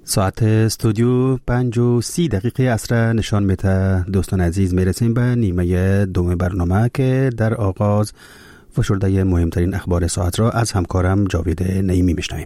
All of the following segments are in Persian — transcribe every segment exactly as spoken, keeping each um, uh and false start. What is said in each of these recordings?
ساعت استودیو پنج و سی دقیقه عصر نشان میده. دوستان عزیز، میرسیم به نیمه دوم برنامه که در آغاز فشرده مهمترین اخبار ساعت را از همکارم جاوید نعیمی میشنویم.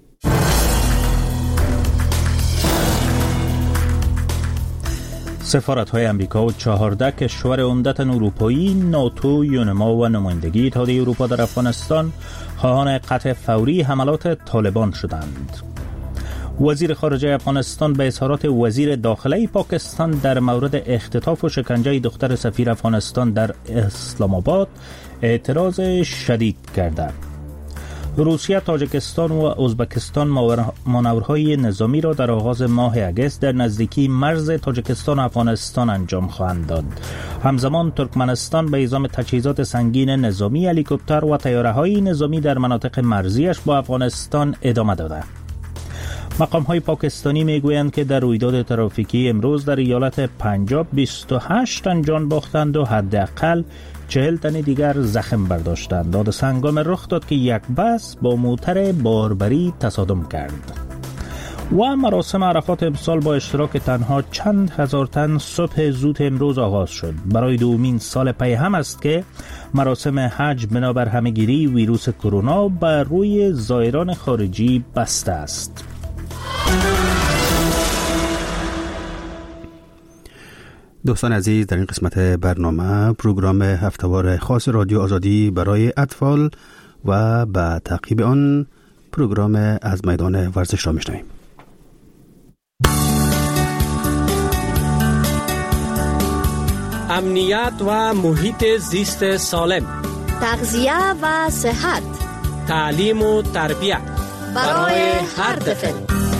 سفارت‌های امریکا و چهارده کشور عمدتاً اروپایی، ناتو، یونما و نمایندگی اتحادیه اروپا در افغانستان خواهان قطع فوری حملات طالبان شدند. وزیر خارجه افغانستان به اظهارات وزیر داخله پاکستان در مورد اختطاف و شکنجه دختر سفیر افغانستان در اسلام آباد اعتراض شدید کرده. روسیه، تاجیکستان و ازبکستان مانورهای نظامی را در آغاز ماه اگست در نزدیکی مرز تاجیکستان و افغانستان انجام خواهند داد. همزمان ترکمنستان به اعزام تجهیزات سنگین نظامی، هلیکوپتر و طیاره‌های نظامی در مناطق مرزیش با افغانستان ادامه داده. مقام‌های پاکستانی میگویند که در رویداد ترافیکی امروز در ایالت پنجاب بیست و هشت تن جان باختند و حداقل چهل تن دیگر زخم برداشتند. حادثه هنگام رخ داد که یک بس با موتر باربری تصادم کرد. و مراسم عرفات امسال با اشتراک تنها چند هزار تن صبح زود امروز آغاز شد. برای دومین سال پی هم است که مراسم حج بنابر همه‌گیری ویروس کرونا بر روی زائران خارجی بسته است. دوستان عزیز، در این قسمت برنامه پروگرام هفته‌وار خاص رادیو آزادی برای اطفال و به تعقیب آن پروگرام از میدان ورزش را میشنویم. امنیت و محیط زیست سالم، تغذیه و صحت، تعلیم و تربیت برای هر طفل.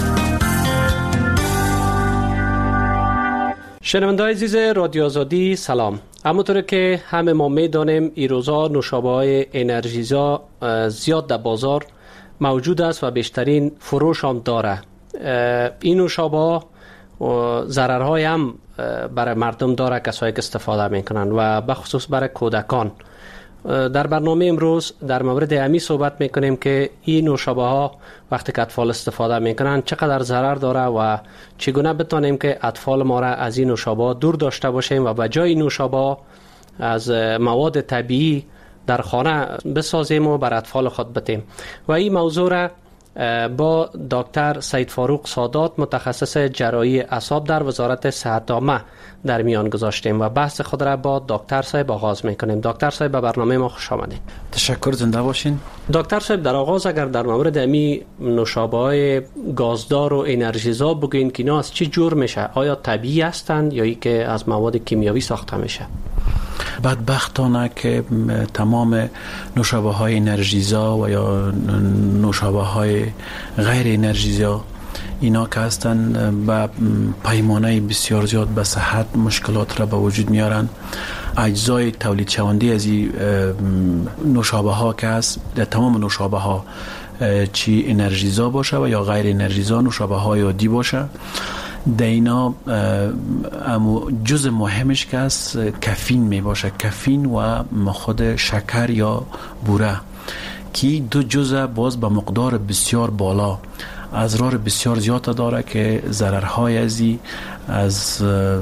شنونده‌های عزیز رادیو آزادی سلام. همونطور که همه ما می‌دانیم این روزا نوشابه‌های انرژیزا زیاد در بازار موجود است و بیشترین فروش هم داره. این نوشابه‌ها ضررهای هم برای مردم داره، کسایی که استفاده میکنن و به خصوص برای کودکان. در برنامه امروز در مورد امی صحبت میکنیم که این نوشابه ها وقتی که اطفال استفاده میکنن چقدر ضرر داره و چگونه بتونیم که اطفال ما را از این نوشابه دور داشته باشیم و به جای نوشابه از مواد طبیعی در خانه بسازیم و بر اطفال خود بدیم. و این موضوع را با دکتر سید فاروق سادات، متخصص جراحی اعصاب در وزارت صحت عامه در میان گذاشتیم و بحث خود را با دکتر صاحب آغاز میکنیم. دکتر صاحب به برنامه ما خوش آمدید. تشکر، زنده باشین. دکتر صاحب، در آغاز اگر در مورد امی نوشابه‌های گازدار و انرژیزا بگوین که اینا از چی جور میشه؟ آیا طبیعی هستند یا ای که از مواد کیمیاوی ساخته میشه؟ بدبختانه که تمام نوشابه های انرژیزا و یا نوشابه های غیر انرژیزا اینا که هستن به پیمانه بسیار زیاد به صحت مشکلات را به وجود میارن. اجزای تولید شونده از این نوشابه ها که هست، در تمام نوشابه ها چی انرژیزا باشه و یا غیر انرژیزا، نوشابه های عادی باشه، در اینا جزء مهمش که است کافین می باشه. کافین و خود شکر یا بوره که دو جزء باز به مقدار بسیار بالا اضرار بسیار زیاد داره که ضررهای ازی از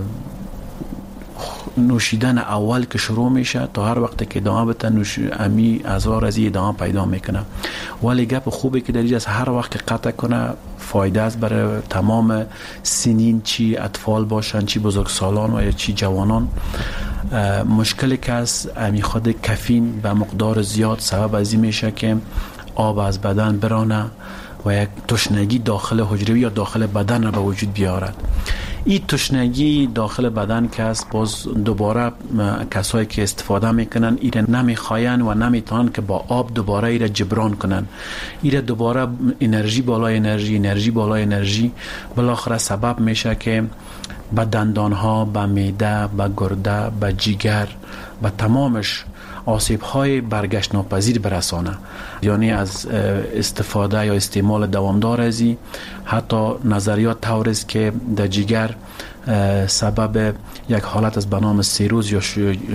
نوشیدن اول که شروع میشه تا هر وقت که ادامه بده نوش امی اضرار ازی ادامه پیدا میکنه. ولی گپ خوبه که در اینجا هر وقت که قطع کنه فایده است برای تمام سنین، چی اطفال باشن چی بزرگسالان و یا چی جوانان. مشکلی که از امی خود کافین به مقدار زیاد سبب ازی میشه که آب از بدن برانه و یک تشنگی داخل حجره یا داخل بدن را به وجود بیارد. این تشنگی داخل بدن که است باز دوباره کسایی که استفاده میکنن ایره نمیخواین و نمیتونن که با آب دوباره ایره جبران کنن. ایره دوباره انرژی بالای انرژی انرژی بالای انرژی بالاخره سبب میشه که به دندان ها، به معده، به گرده، به جگر، به تمامش آسیب های برگشت ناپذیر برسانه. یعنی از استفاده یا استعمال دوامدار ازی حتی نظریات طور است که در جگر سبب یک حالت از بنام سیروز یا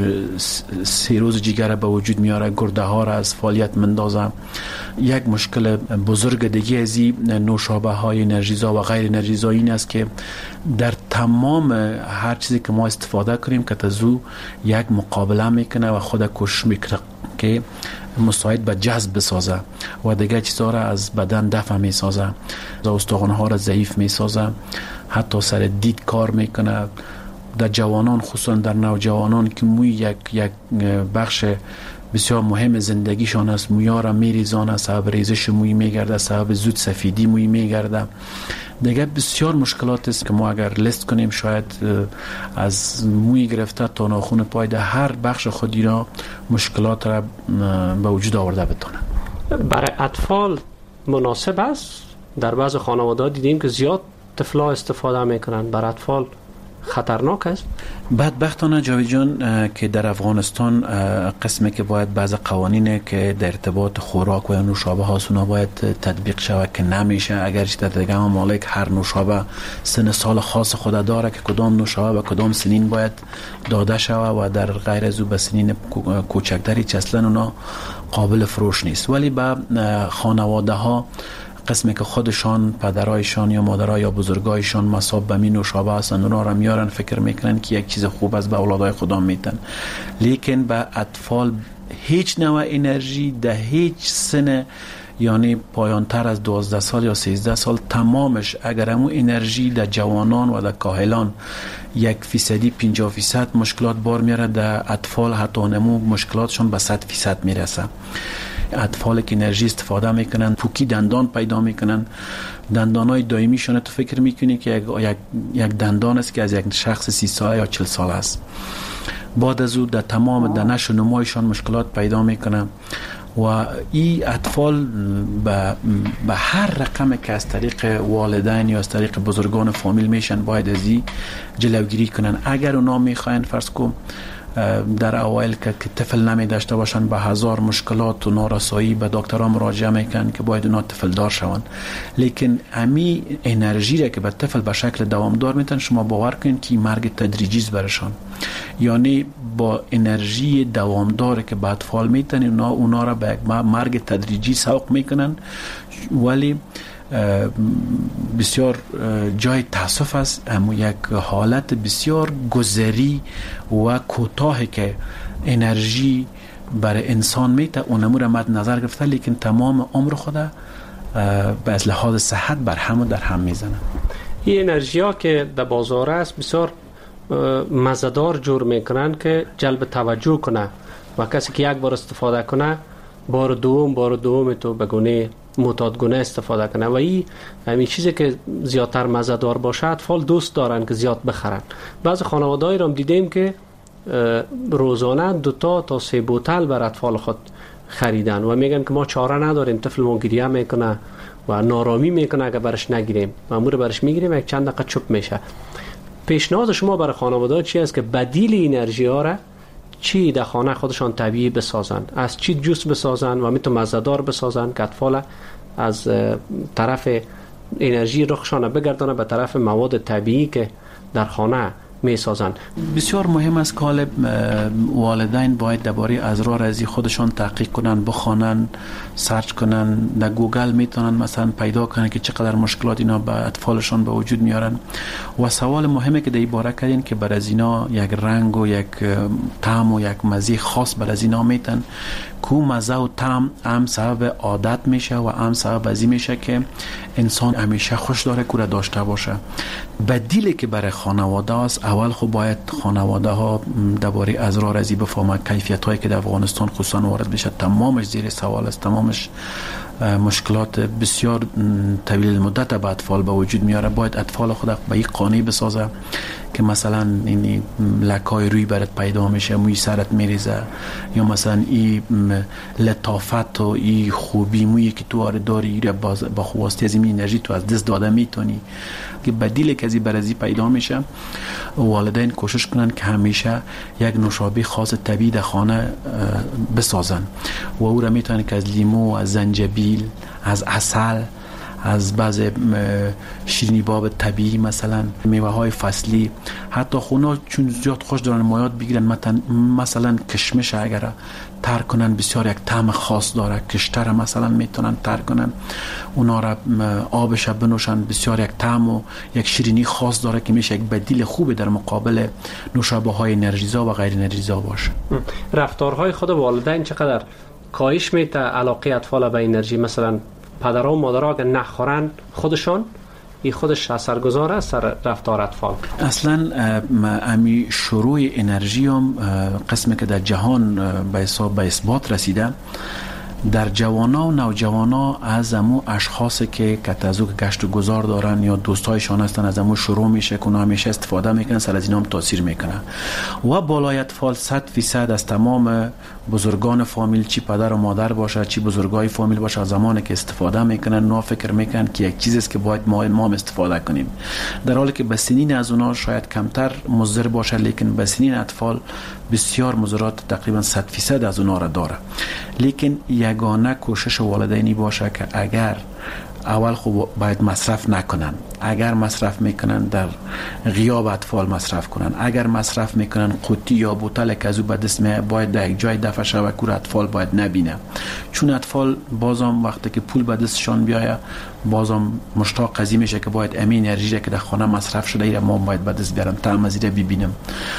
سیروز جگر به وجود میاره، گرده ها را از فعالیت مندازه. یک مشکل بزرگ دیگه از نوشابه های انرژیزا و غیر انرژیزا این است که در تمام هر چیزی که ما استفاده کنیم که تزو یک مقابله میکنه و خود کوشش میکنه که مساعد به جذب بسازه و دیگه چیزها را از بدن دفع میسازه، استخوان ها را ضعیف میسازه، حتی سر دید کار میکنه. در جوانان، خصوصا در نوجوانان که موی یک یک بخش بسیار مهم زندگیشان است، مویا را میریزانه، سبب ریزش موی میگرده، سبب زود سفیدی موی میگرده. دیگه بسیار مشکلات است که ما اگر لیست کنیم شاید از موی گرفته تا ناخن پای در هر بخش خودی را مشکلات را به وجود آورده بتونه. برای اطفال مناسب است؟ در بعض خانواده دیدیم که زیاد طفلا استفاده میکنن. برای اطفال خطرناک است؟ بدبختانه جاوید جان که در افغانستان قسمی که باید بعض قوانین که در ارتباط خوراک و نوشابه ها سونا باید تطبیق شود که نمیشه. اگرچه در دیگه ممالک هر نوشابه سن سال خاص خود داره که کدام نوشابه و کدام سنین باید داده شود و در غیر از او به سنین کوچکتری چه اصلا اونا قابل فروش نیست. ولی به خانواده ها قسمی که خودشان، پدرایشان یا مادرای یا بزرگایشان مصاب به می نوشابه هستند، اونا را میارن، فکر میکنن که یک چیز خوب است، به اولادای خودم میتن. لیکن به اطفال هیچ نوع انرژی در هیچ سن، یعنی پایان تر از دوازده سال یا سیزده سال، تمامش اگر همون انرژی در جوانان و در کاهلان یک فیصدی پنجاه فیصد مشکلات بار میاره، در اطفال حتی نمو مشکلاتشون به صد فیصد میرسه. اطفال که انرژی استفاده میکنن پوکی دندان پیدا میکنن، دندانای دائمیشون تو فکر میکنی که یک یک دندان است که از یک شخص سی ساله یا چهل ساله است. بعد از او در تمام دانش و نمایشان مشکلات پیدا میکنن و این اطفال به به هر رقم که از طریق والدین یا از طریق بزرگان فامیل میشن باید از این جلوگیری کنن. اگر اونا میخواین فرض کو در اوایل که طفل نمی داشته باشن به هزار مشکلات و نارسایی به دکترها مراجعه میکنن که باید اونا طفل دار شون. لیکن امی انرژی را که به طفل به شکل دوامدار میتن، شما باور کنید که مرگ تدریجی است برشان. یعنی با انرژی دوامدار که به اطفال میتن اونا اونا را به مرگ تدریجی سوق میکنن. ولی بسیار جای تاسف است، اما یک حالت بسیار گذری و کوتاهی که انرژی برای انسان میته اونمو را مد نظر گرفته، لیکن تمام عمر خود به از لحاظ صحت بر هم و در هم میزنه. این انرژی ها که در بازار است بسیار مزدار جور میکنن که جلب توجه کنه و کسی که یک بار استفاده کنه بار دوم بار دوم تو بگونه معتادگونه استفاده کنه و این همین چیزی که زیادتر مزه‌دار باشه اطفال دوست دارن که زیاد بخرن. بعضی خانواده‌ای رو دیدیم که روزانه دو تا تا سه بوتل بر اطفال خود خریدن و میگن که ما چاره نداریم، طفل ما گریه میکنه و نارامی میکنه اگه برش نگیریم، مامور برش میگیریم یک چند دقیقه چوب میشه. پیشنهاد شما برای خانواده چی است که بدیل انرژی ها را چی در خانه خودشان طبیعی بسازن؟ از چی جوس بسازن و میتون مزه‌دار بسازن که اطفال از طرف انرژی رخشان بگردانه به طرف مواد طبیعی که در خانه میسازن. بسیار مهم است که والدین باید درباره اسرار ازی خودشان تحقیق کنن، بخوانن، سرچ کنن، در گوگل میتونن مثلا پیدا کنن که چقدر مشکلات اینا به اطفالشان به وجود میارن. و سوال مهمه که در این باره کردین که بر از اینا یک رنگ و یک طعم و یک مزه خاص بر از اینا میتن کو مزه و طعم هم سبب عادت میشه و هم سبب ازی میشه که انسان همیشه خوش داره که داشته باشه. بدیلی که برای خانواده است، اول خب باید خانواده ها درباره اسرار ازی بفهمن. کیفیت هایی که در افغانستان خصوصا وارد بشه تمامش زیر سوال است، تمامش مشکلات بسیار طویل مدت به اطفال به وجود میاره. باید اطفال خود به یک قانع بسازه که مثلا این لکای روی برات پیدا میشه، موی سرت میریزه، یا مثلا این لطافت و این خوبی مویی که تو آره داری با خواستی از این انرژی تو از دست داده میتونی که بدیل که ازی برازی پیدا میشه. والدین کوشش کنن که همیشه یک نوشابه خاص طبیعی در خانه بسازن و او را میتونن که از لیمو، از زنجبیل، از عسل، از بعض شیرینی باب طبیعی مثلا میوه های فصلی، حتی خونا چون زیاد خوش دارن مایات بگیرن، مثلا کشمش اگر تر کنن بسیار یک طعم خاص داره، کشتر مثلا میتونن تر کنن، اونا را آبش بنوشن، بسیار یک طعم و یک شیرینی خاص داره که میشه یک بدیل خوبه در مقابل نوشابه های انرژیزا و غیر انرژیزا باشه. رفتارهای خود والدین چقدر کاهش میده علاقه اطفال به انرژی؟ مثلا پدرها و مادرها اگر نخورن خودشان این خودش اثرگذار است سر رفتار اطفال؟ اصلا امی شروع انرژی هم قسمی که در جهان به حساب به اثبات رسیده، در جوانا و نوجوانا از امو اشخاصی که کتازو که گشت و گذار دارن یا دوستایشان هستن از امو شروع میشه که اونا همیشه استفاده میکنن، سر از اینا هم تاثیر میکنه و بالای اطفال صد فیصد از تمام بزرگان فامیل، چی پدر و مادر باشه چی بزرگای فامیل باشه، زمانی که استفاده میکنن نا فکر میکنن که یک چیزی است که باید ما ما هم استفاده کنیم، در حالی که به سنین از اونا شاید کمتر مضر باشه، لیکن به سنین اطفال بسیار مضرات تقریبا صد فیصد از اونا را داره. لیکن یگانه کوشش والدینی باشه که اگر اول خوب باید مصرف نکنن، اگر مصرف میکنن در غیاب اطفال مصرف کنن، اگر مصرف میکنن قوطی یا بوتل که از او به دست میاد باید در یک جای دفع شود که اطفال باید نبینه، چون اطفال بازم وقتی که پول به دستشان بیایه بازم مشتاق قضیه میشه که باید امین انرژی که در خانه مصرف شده ایره ما باید به دست بیارم، طعم از ایره ببینم.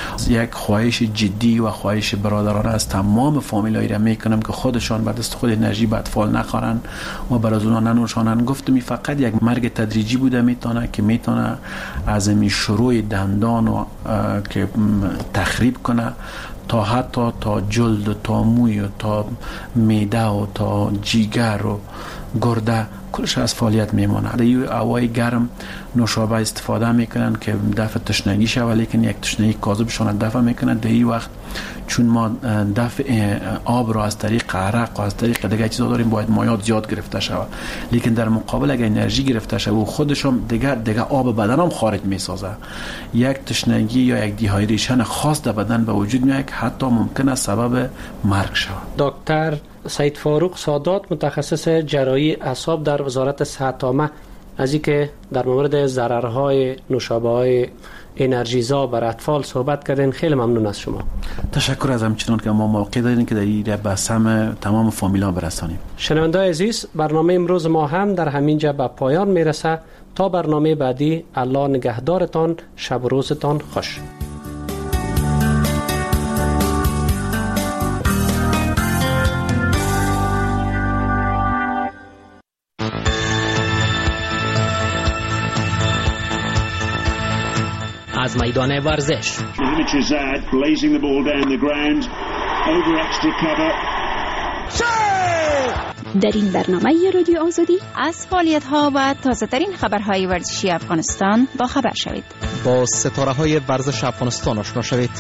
یک خواهش جدی و خواهش برادرانه از تمام فامیلایی را میکنم که خودشان به دست خود انرژی به اطفال نخورن و برای اونا ننوشانن. گفتم فقط یک مرگ تدریجی بوده، میتونه که میتونه از این شروع دندان و که تخریب کنه تا حتی تا جلد و تا موی و تا معده و تا جیگر و گرده کلش از فعالیت میمونه. در این هوای گرم نوشابه استفاده میکنن که دفع تشنگی شود، لیکن یک تشنگی کاذبشان دفع میکنن. در این وقت چون ما دفع آب را از طریق عرق و از طریق دیگه چیزا داریم باید مایات زیاد گرفته شود، لیکن در مقابل اگر انرژی گرفته شود و خودشون دیگه دیگه آب بدن هم خارج میسازه، یک تشنگی یا یک دیهایدریشن خاص در بدن به وجود میاد که حتی ممکنه سبب مرگ شود. دکتر سید فاروق سادات، متخصص جراحی اعصاب در وزارت صحت عامه، از اینکه در مورد ضررهای نوشابه‌های انرژیزا بر اطفال صحبت کردین، خیلی ممنون از شما. تشکر از همچنان که ما موقع دادین که در این به سهم تمام فامیلا برسانیم. شنونده‌های عزیز، برنامه امروز ما هم در همین جا به پایان میرسه. تا برنامه بعدی، الله نگهدارتان، شب و روزتان خوش. از میدان ورزش در این برنامه رادیو آزادی از فعالیت‌ها و تازه‌ترین خبرهای ورزشی افغانستان با خبر شوید. با ستاره‌های ورزش افغانستان آشنا شوید.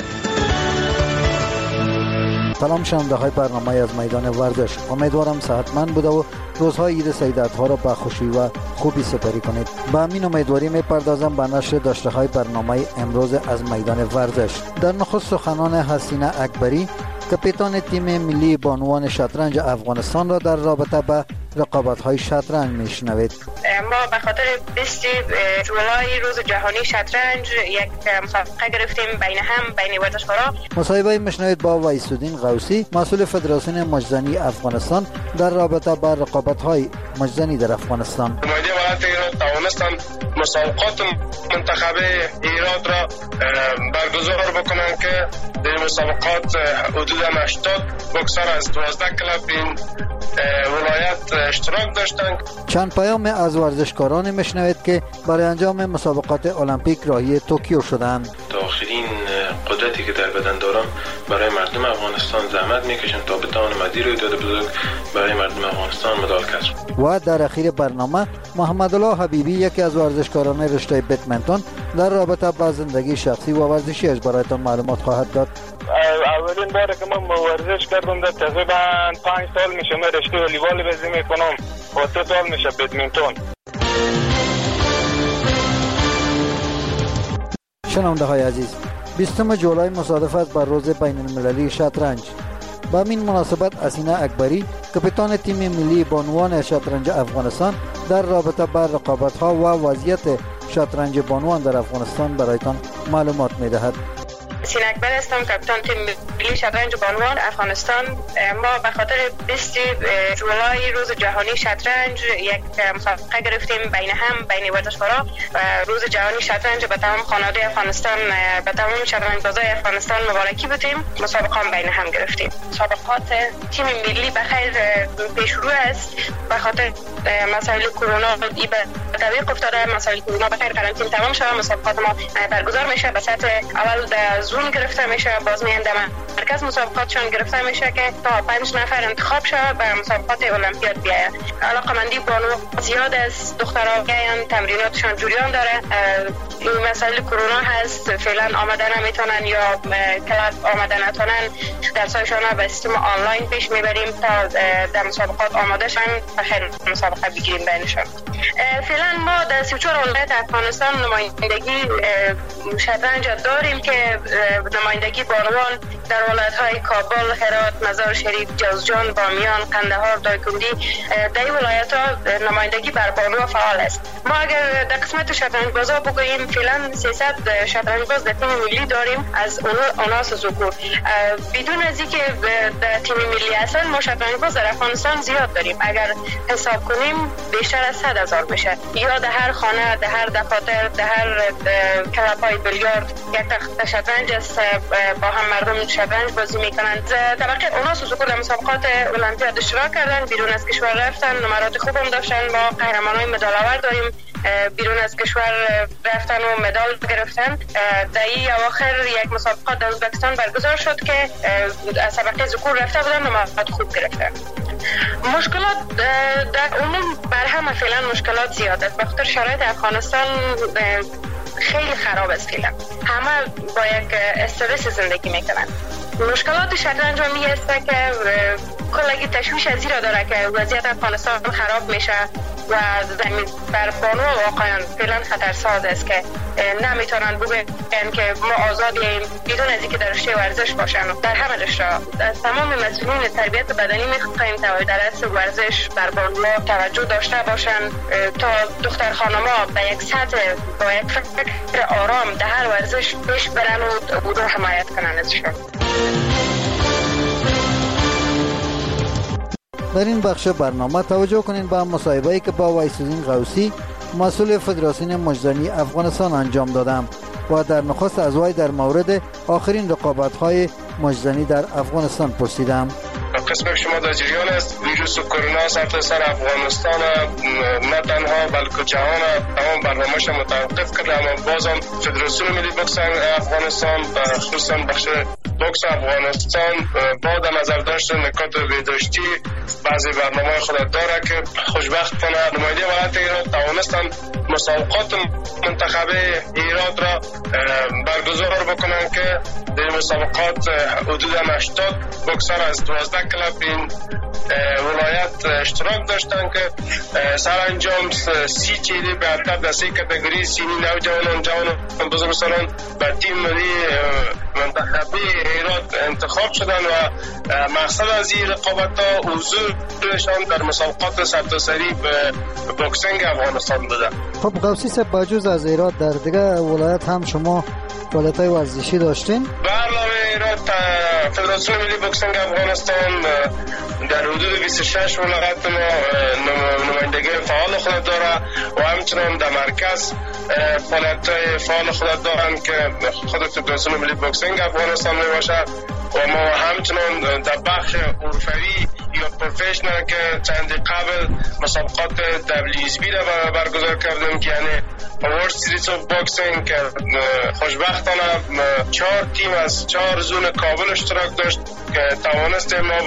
سلام شنونده های برنامه از میدان ورزش، امیدوارم صحتمند بوده و روزهای عید سیدات‌ها را به خوشی و خوبی سپری کنید. با همین امیدواری میپردازم به نشر داشته های برنامه امروز از میدان ورزش. در نخست سخنان حسینه اکبری، کاپیتان تیم ملی بانوان شطرنج افغانستان را در رابطه با رقابت‌های شطرنج میشنوید. ما به خاطر بیست جولای روز جهانی شطرنج یک مسابقه گرفتیم بین هم بین ورزشکارا. مصاحبه میشنوید با ویس‌الدین غوثی، مسئول فدراسیون مجزنی افغانستان در رابطه با رقابت‌های مجزنی در افغانستان. نماینده ولایت ایران توانستند مسابقات منتخبه ایران را برگزار بکنند که در مسابقات حدود هشتاد بوکسر از دوازده کلاب این ولایت اشتراک داشتند. چند پیام از ورزشکاران میشنوید که برای انجام مسابقات المپیک راهی توکیو شدند. آخرین قدرتی که در بدن دارم برای مردم افغانستان زحمت میکشم تا بتوانم مدیر رویداد بزرگ برای مردم افغانستان مدال کسب. و در اخیر برنامه محمد الله حبیبی، یکی از ورزشکاران رشته بدمنتون، در رابطه با زندگی شخصی و ورزشیش برایتان معلومات خواهد داد. اولین بار که من ورزش کردم در تقریبا پنج سال میشه. من رشته والیبال بازی میکنم و سه سال میشه بدمنتون. شنونده های عزیز، بیستم جولای مصادف است بر روز بین المللی شطرنج. با این مناسبت حسینه اکبری، کاپیتان تیم ملی بانوان شطرنج افغانستان، در رابطه با رقابت‌ها و وضعیت شطرنج بانوان در افغانستان برایتان معلومات می‌دهد. سینک بر هستم، کاپیتان تیم ملی شطرنج بانوان افغانستان. ما به خاطر بیست جولای روز جهانی شطرنج یک مسابقه گرفتیم بین هم بین ورزشکارا و روز جهانی شطرنج به تمام خانواده افغانستان، به تمام شطرنج‌بازای افغانستان مبارکی بودیم. مسابقه هم بین هم گرفتیم. مسابقات تیم ملی بخیر پیش رو است. به خاطر مسائل کرونا ای به تعویق افتاده، مسائل کرونا بخیر قرنطینه تمام شده. مسابقات ما برگزار میشه به سطح اول در زون گرفته میشه، باز میانده مرکز مسابقاتشون گرفته میشه که تا پنج نفر انتخاب شده به مسابقات المپیاد بیاید. علاقمندی بانو زیاد است، دخترها میاین تمریناتشون جریان داره. این مسائل کرونا هست، فعلا آمده نمیتونن یا کلاس آمده نتونن، درسایشون به سیستم آنلاین پیش میبریم تا در مسابقات آماده شن بخیر مسابقه بگیریم بینشون. فعلا ما در سی و چهار ولایت افغانستان نمایندگی شطرنج داریم که نمایندگی بانوان در ولایت‌های کابل، هرات، مزار شریف، جوزجان، بامیان، قندهار، دایکنډي در این ولایت‌ها نمایندگی بر بانو فعال است. ما اگر در قسمت شطرنج‌بازا بگوییم فعلا سیصد شطرنج‌باز در تیم ملی داریم از اوناس ذکور. بدون از اینکه در تیم ملی اصلا ما شطرنج‌باز در افغانستان زیاد داریم. اگر حساب کنیم بیشتر از صد هزار میشه. یا در هر خانه، در هر دفاتر، در هر کلاب‌های بیلیارد یک تخت شطرنج است، با هم مردم شطرنج بازی میکنند. طبقه اوناس ذکور در مسابقات المپیاد اشتراک کردن، بیرون از کشور رفتن، نمرات خوب هم داشتن. ما قهرمانای مدال آور داریم، بیرون از کشور رفتن و مدال گرفتن. در این اواخر یک مسابقات در ازبکستان برگزار شد که از طبقه ذکور رفته بودن، نمرات خوب گرفتن. مشکلات در عموم بر همه فعلا مشکلات زیاد است، به خاطر شرایط افغانستان خیلی خراب است. فعلا همه با یک استرس زندگی میکنن. مشکلات شطرنج هم می است که کلگی تشویش از را داره که وضعیت افغانستان خراب میشه و زمین بر بانو واقعا فعلا خطرساز است که نمیتونن بگن که ما آزادیم بدون از اینکه در رشته ورزش باشن. در همه رشته از تمام مسئولین تربیت بدنی میخواهیم در از ورزش بر بانو توجه داشته باشن تا دختر خانما به یک سطح با یک فکر آرام در هر ورزش پیش برن و او رو حمایت کنن ازشون. در این بخش برنامه توجه کنین به مصاحبه‌ای که با ویس‌الدین غوثی مسئول فدراسیون مجزنی افغانستان انجام دادم و در نخست از وی در مورد آخرین رقابت‌های مجزنی در افغانستان پرسیدم. قسم شما در جریان است. ویروس کرونا سرتاسر افغانستان نه تنها بلکه جهان تمام برنامه‌اش متوقف کرد، اما بازم فدراسیون ملی بوکس افغانستان خصوصا بخش بوکس افغانستان با در نظر داشتن نکات بهداشتی بعضی برنامه خود داره که خوشبختانه نماینده ولایت ایران توانستند مسابقات منتخبه ایران را برگزار بکنن که در مسابقات حدود هشتاد بوکسر از دوازده کلاب این ولایت اشتراک داشتن که سرانجام سی چیلی برتر در سی کتگوری سینی نوجوانان جوانان بزرگسالان به تیم ملی منتخبه ایران انتخاب شدن و مقصد از این رقابت ها حضورشان در مسابقات سرتاسری بوکسینگ افغانستان بوده. خب غوثی صاحب بجز از ایران در دیگه ولایت هم شما فعالیت‌های ورزشی داشتین؟ علاوه ایران فدراسیون ملی بوکسینگ افغانستان در حدود بیست و شش ولایت ما نمایندگی فعال خود داره و همچنان در مرکز فعالیت‌های فعال خود دارن که خود فدراسیون ملی بوکسینگ افغانستان می باشه و ما همچنان در بخش عرفوی یا پروفشنال که چند قبل مسابقات دبلیو اس بی را برگزار کردیم که یعنی ورلد سیریز اف بوکسینگ که خوشبختانه چهار تیم از چهار زون کابل اشتراک داشت که توانستیم ما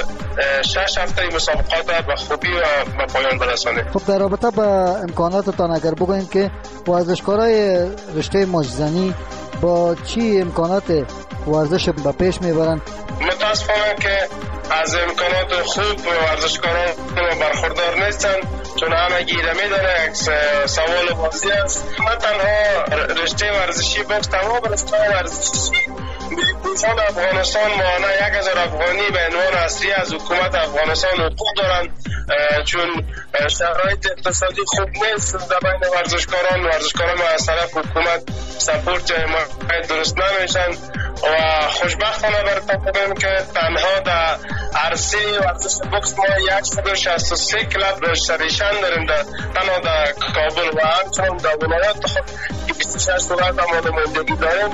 و شش هفته مسابقات به خوبی و به پایان برسانیم. خب در رابطه با امکاناتتان اگر بگوییم که ورزشکارای رشته مجزنی با چی امکانات ورزش به پیش میبرن؟ متاسفانه که از امکانات خوب ورزشکاران برخوردار نیستن، چون همه گیره میداره. یک سوال بازی است، نه تنها رشته ورزشی بوکس، تمام رشته ورزشی میلیون افغانستان ماهانه یک هزار افغانی به عنوان اصلی از حکومت افغانستان حقوق دارند، چون شرایط اقتصادی خوب نیست در بین ورزشکاران. ورزشکاران از طرف حکومت سپورت حمایت درست نمیشن و خوشبختانه براتون که تنها در عرصه ورزش بوکس ما صد و شصت و سه کلب رجیستریشن داریم در تنها در کابل و همچنان در ولایات خود بیست و شش ولایت ما نمایندگی داریم.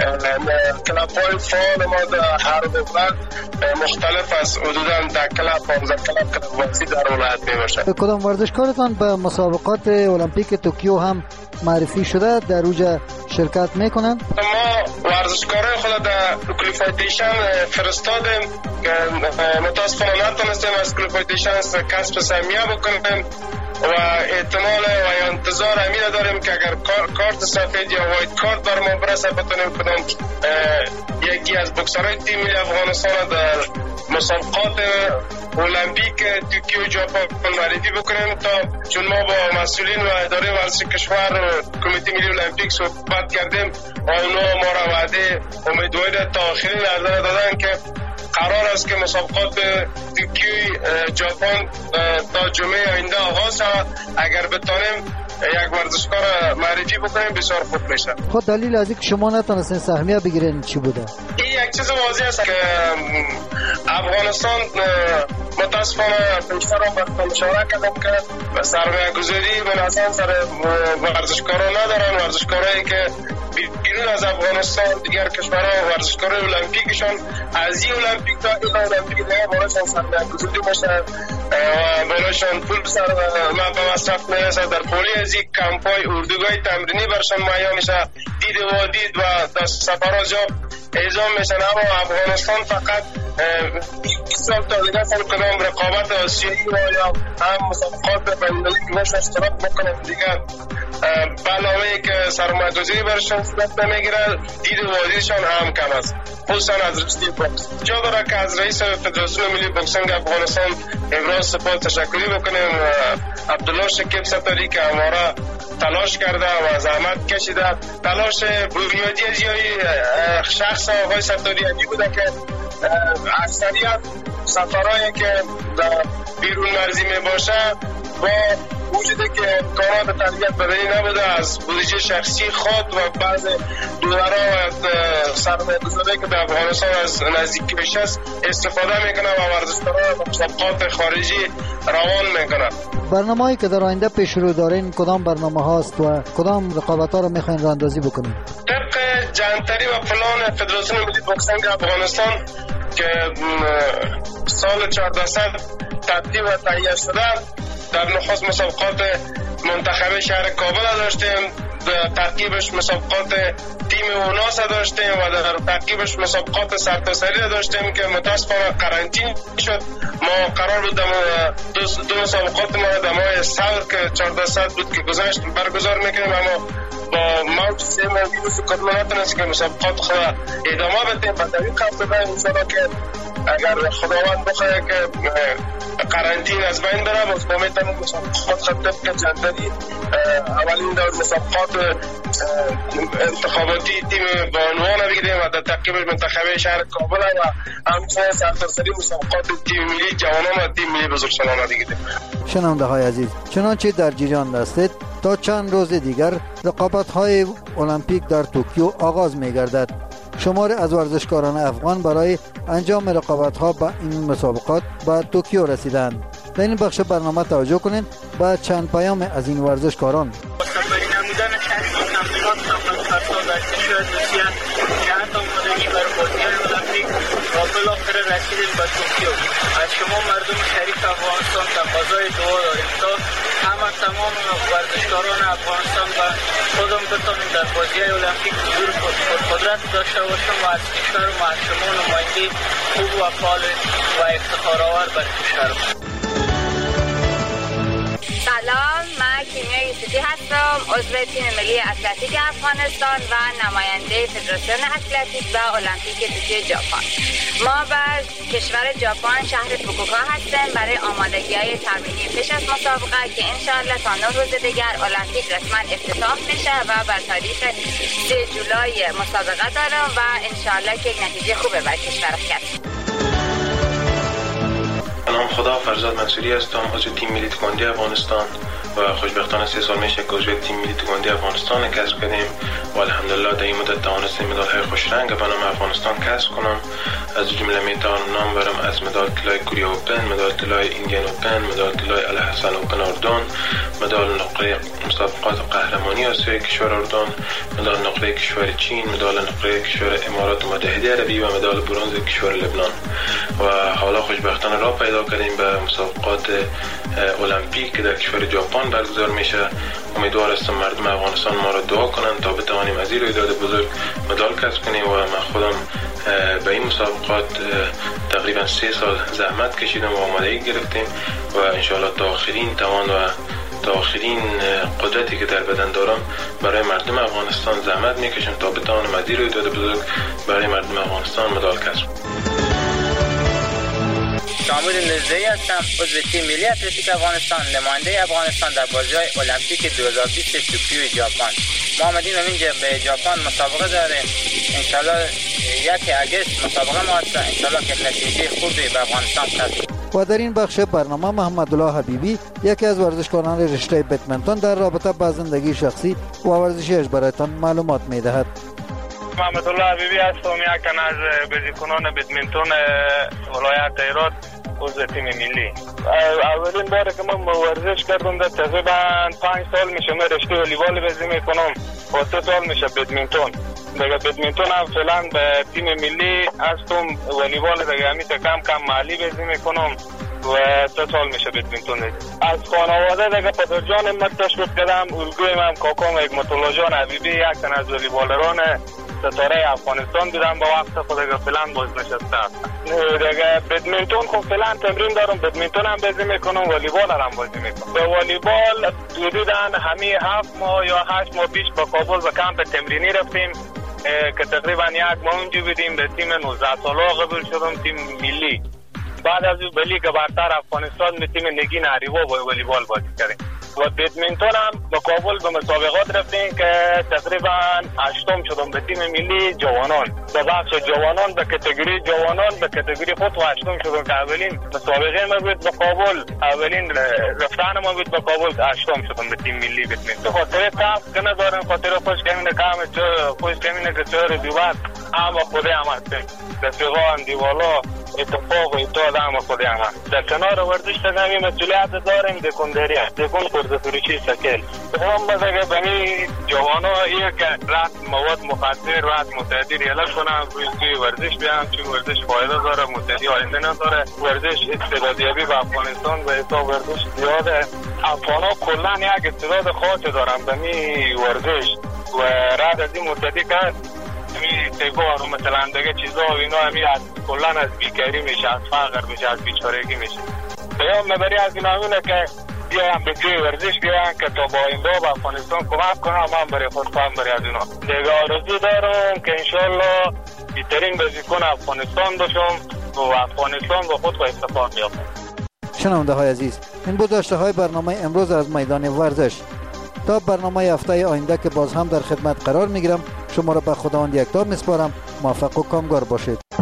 کلب های فعال ما در هر ولایت مختلف است، حدودا در کلب پانزده کلب کلب واسی در ولایت می باشد. کدام ورزشکارتان به مسابقات المپیک توکیو هم معرفی شده در اوجا شرکت میکنن؟ ما ورزشکارای خود در کوالیفیکیشن فرستادیم که متاسفانه نتونستیم از کوالیفیکیشن کسب سهمیه بکنیم و احتمال و انتظار امید داریم که اگر کارت سفید یا وایت کارت بر ما برسه بتونیم کدام یکی از بوکسرهای تیم ملی افغانستان در مسابقات المپیک توکیو ژاپن معرفی بکنیم، تا چون ما با مسئولین و اداره ورزش کشور و کمیته ملی المپیک صحبت کردیم و اونا ما را وعده امیدواری تا آخرین لحظه دادن که قرار است که مسابقات توکیو ژاپن تا جمعه آینده آغاز شود. اگر بتانیم یک ورزشکار معرفی بکنیم بسیار خوب میشه. خود دلیل از اینکه شما نتونستین سهمیه بگیرین چی بوده؟ این یک چیز واضح است که افغانستان متاسفانه پیشتر هم برای مشاوره کردم که سرمایه گذاری منظم سر ورزشکاران ندارن. ورزشکارایی که بیرون از افغانستان دیگر کشورها ورزشکارای المپیکشان از این المپیک تا این المپیک دیگر برایشان سرمایه گذاری میشه و برایشان پول سر به مصرف میرسه. در پولی از این کمپای اردوگاه تمرینی برشان مهیا میشه، دید و دید و در سفرها جا اعزام میشن. اما افغانستان فقط بیست سال تا دیگر سال کدام رقابت آسیایی و یا هم مسابقات بین‌المللی که باش اشتراک بکنه دیگر علاوه که سرمایه گذاری برشان صورت نمیگیره، دید و وادیشان هم کم است، خصوصا از رشته بوکس. جا داره که از رئیس فدراسیون ملی بوکسینگ افغانستان امروز سپاس تشکری بکنیم عبدالله شکیب ستاری که همارا تلاش کرده و زحمت کشیده. تلاش بنیادی از یه شخص آقای ستاری همی بوده که اکثریت سفرهایی که در بیرون مرزی می باشه با وجوده که امکانات تربیت بدنی نبوده از بودجه شخصی خود و بعض دولارها و سرمایه گذاری که در افغانستان از نزدیکی بهش است استفاده میکنه و ورزشکاران و مسابقات خارجی روان میکنه. برنامه‌ای که در آینده پیش رو دارین کدام برنامه هاست و کدام رقابت ها رو میخواین راهاندازی بکنین؟ طبق جنتری و پلان فدراسیون ملی بوکسینگ افغانستان که سال چهاردهصد ترتیب و تهیه شده، در نخست مسابقات منتخب شهر کابل داشتیم، در ترکیبش مسابقات تیم اوناس داشتیم و در ترکیبش مسابقات سرتاسری داشتیم که متاسفانه قرنطینه شد. ما قرار بود دو, دو مسابقات ما در ماه سال که چهاردهصد بود که گذشت برگزار میکنیم، اما با موج سیم ویروس کرونا نتونست که مسابقات خود ادامه بدیم. و در این هفته انشاءالله که اگر خداوند بخواه که قرنطینه از بین بره باز با میتونیم مسابقات خود طبق جنتری اولین دور مسابقات انتخاباتی تیم با عنوان بگیریم و در ترکیب منتخب شهر کابل و همچنین سرتاسری مسابقات تیم ملی جوانان و تیم ملی بزرگسالان بگیریم. شنونده های عزیز، چنانچه در جریان هستید تا چند روز دیگر رقابت های المپیک در توکیو آغاز می گردد. شمار از ورزشکاران افغان برای انجام رقابت ها با این مسابقات به توکیو رسیدند. در این بخش برنامه توجه کنید به چند پیام از این ورزشکاران. و بالاخره رسیدیم به توکیو. از شما مردم شریف افغانستان تقاضای دعا داریم تا همه تمام ورزشکاران افغانستان و خودم بتونیم در بازی‌های المپیک حضور قدرت داشته باشیم و از کشور و شما نماینده خوب و فعال و افتخارآور بر کشور. سلام، من کیمیای یوسفی هستم، عضو تیم ملی اتلتیک افغانستان و نماینده فدراسیون اتلتیک و المپیک توکیو ژاپن. ما به کشور ژاپن شهر فوکوکا هستیم برای آمادگی‌های تمرینی پیش از مسابقه که انشالله تا نه روز دیگر المپیک رسما افتتاح میشه و بر تاریخ سه جولای مسابقه دارم و انشالله که یک نتیجه خوبه برای کشور کسب. نام خدا فرزاد منصوری هستم، عضو تیم ملی تکواندو افغانستان و خوشبختانه سه سال میشه که عضو تیم ملی تکواندو افغانستان کسب کردیم و الحمدلله در این مدت توانستیم مدال‌های خوش رنگ به نام افغانستان کسب کنم. از جمله میتوانم نام برم از مدال طلای کوریا اوپن، مدال طلای ایندیان اوپن، مدال طلای الحسن اوپن اردن، مدال نقره مسابقات قهرمانی آسیای کشور اردن، مدال نقره کشور چین، مدال نقره کشور امارات متحده عربی و مدال برنز کشور لبنان. و حالا خوشبختانه راه پیدا کردیم به مسابقات المپیک که در کشور ژاپن برگزار میشه. امیدوار هستم مردم افغانستان ما را دعا کنند تا بتوانیم از این رویداد بزرگ مدال کسب کنیم و من خودم به این مسابقات تقریبا سه سال زحمت کشیدم و آمادگی گرفتیم و انشاءالله تا آخرین توان و تا آخرین قدرتی که در بدن دارم برای مردم افغانستان زحمت میکشم تا بتوانم از این رویداد بزرگ برای مردم افغانستان مدال کسب کنم. شامل نزدهی هستم، عضو تیم ملی اتلتیک افغانستان، نماینده افغانستان در بازی‌های المپیک دو هزار و بیست توکیو ژاپن. ما آمدیم اینجا به ژاپن مسابقه داریم. انشالله یک اگست مسابقه ما هست، انشالله که نتیجه خوبی به افغانستان کسب. و در این بخش برنامه محمد الله حبیبی یکی از ورزشکاران رشته بدمنتون در رابطه با زندگی شخصی و ورزشیش برایتان معلومات می‌دهد. محمد الله حبیبی هستم، یک تن از بازیکنان بدمنتون ولایت هرات، عضو تیم ملی. اولین باره که من ورزش کردم در تقریبا پنج سال میشه من رشته والیبال بازی میکنم و سه سال میشه بدمنتون. دیگه بدمنتون هم فعلا به تیم ملی هستم، والیبال دیگه همیشه کم کم محلی بازی میکنم و سه سال میشه بدمنتون. از خانواده دیگه پدر جان من تشویق کردم، الگویم هم کاکام حکمت الله جان حبیبی یک تن از والیبالران ستاره افغانستان بودم با وقت خود دیگه فعلا باز نشسته هستم. دیگه بدمنتون خب فعلا تمرین دارم، بدمنتون هم بازی میکنم، والیبال هم بازی میکنم. به والیبال حدوداً همین هفت ماه یا هشت ماه پیش به کابل به کمپ تمرینی رفتیم که تقریبا یک ماه اونجا بودیم. به تیم نوزده ساله قبول شدم، تیم ملی. بعد از اون بلی که برتر افغانستان به تیم نگین اریوا با والیبال بازی کردیم. و بدمنتون هم به کابل به مسابقات رفتیم که تقریبا هشتم شدم به تیم ملی جوانان. به بخش جوانان به کاتگوری جوانان به کاتگوری خود و هشتم شدم که اولین مسابقه ما بود به کابل، اولین رفتن ما بود به کابل، هشتم شدم به تیم ملی بدمنتون. خاطر تاف که ندارم، خاطر خوش کمینه که همه چه خوش کمینه که چهار دیوار همه خوده هم هستیم. رفیقان دیوالا اتفاق و اتحاد هم خوده هم هست. در کنار ورزش تنمی مسئولیت داریم دکندری دکن خورده فروشی سکل. هم بزرگه بمی جوانا ایه که رات مواد مخدر رات متعدی ریاله کنم روی ورزش بیام، چون ورزش فایده داره، متعدی آینده نداره. ورزش استعدادیابی به افغانستان و حساب ورزش زیاده. افغانا کلن یک استعداد خاص دارم بمی ورزش و رد از این متعدی کرد همی تیبار و مثلا دیگه چیزا و اینا همی از کلن از بیکاری میشه، از فقر میشه، از بیچارگی میشه. پیام مبری از این همونه که بیایم به توی ورزش بیایم که تا با این با افغانستان کمک کنم، هم برای خود هم برای از اینا. دیگه آرزو دارم که انشالله بیترین بازیکن افغانستان باشم و افغانستان با خود با استفاده بیافم. شنونده های عزیز، این بود داشته های برنامه امروز از میدان ورزش. تا برنامه هفته آینده که باز هم در خدمت قرار میگیرم، شما را به خداوند یکتا میسپارم. موفق و کامگار باشید.